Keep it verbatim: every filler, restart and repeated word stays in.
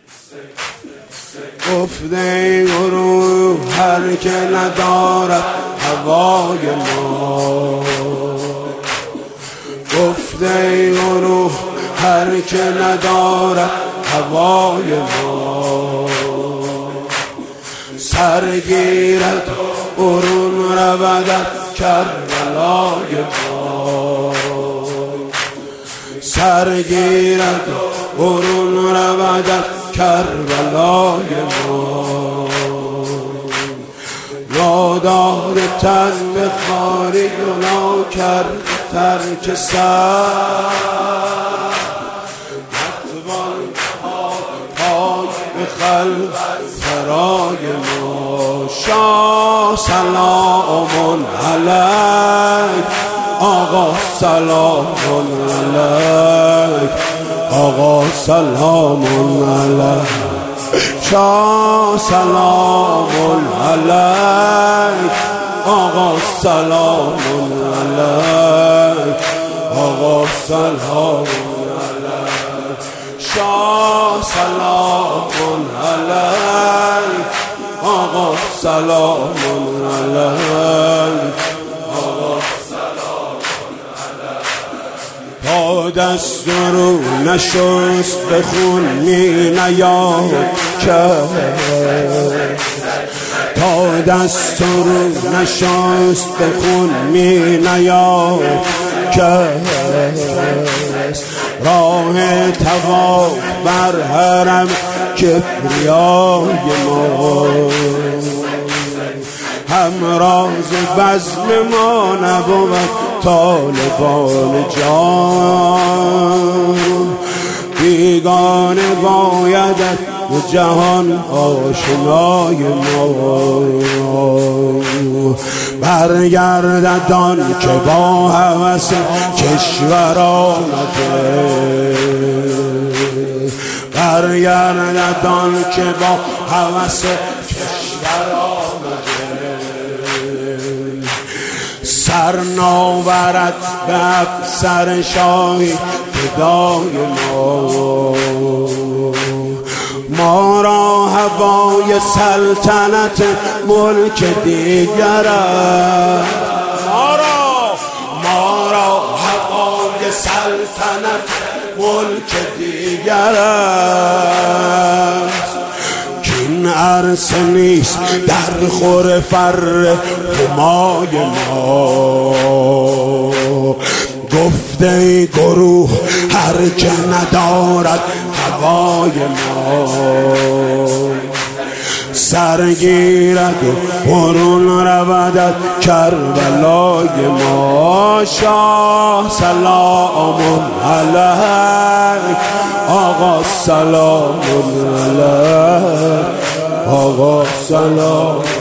گفته گروه هر که ندارد هوای ما، گفته گروه هر که ندارد هوای ما، سرگیرد برون رود کربلای ما، سرگیرد برون رود کربلای ما، نادار تن به خاری گناه کرد ترک سر، نتوان پاک به خلق سرای ما. شاه سلام علیک آقا، سلام علیک آقا، سلام علیک شاه، سلام علیک آقا، سلام علیک آقا، سلام علیک شاه، سلام علیک آقا، سلام علیک آقا، سلام علیک. تا دست رو نشست به خون می نیاد کرد، تا دست رو نشست به خون می نیاد کرد، راه طواف بر حرم کبریای ما، همراز بزم ما نبود طالبان جان، بیگانه بایدت جهان آشنای ما، برگردد آن که با هوس کشور آمده، برگردد آن که با هوس کشور آمده، سر ناورد به افسر شاهی فدای ما، ما را هوای سلطنت ملک دیگر است، ما را ما را هوای سلطنت ملک دیگر است، کین عرصه نیست در خور فر همای ما، گفته گروه هر که ندارد هوای ما، سرگیرد و برون رود کربلای ما. شاه سلام علیک آقا، سلام علیک آقا، سلام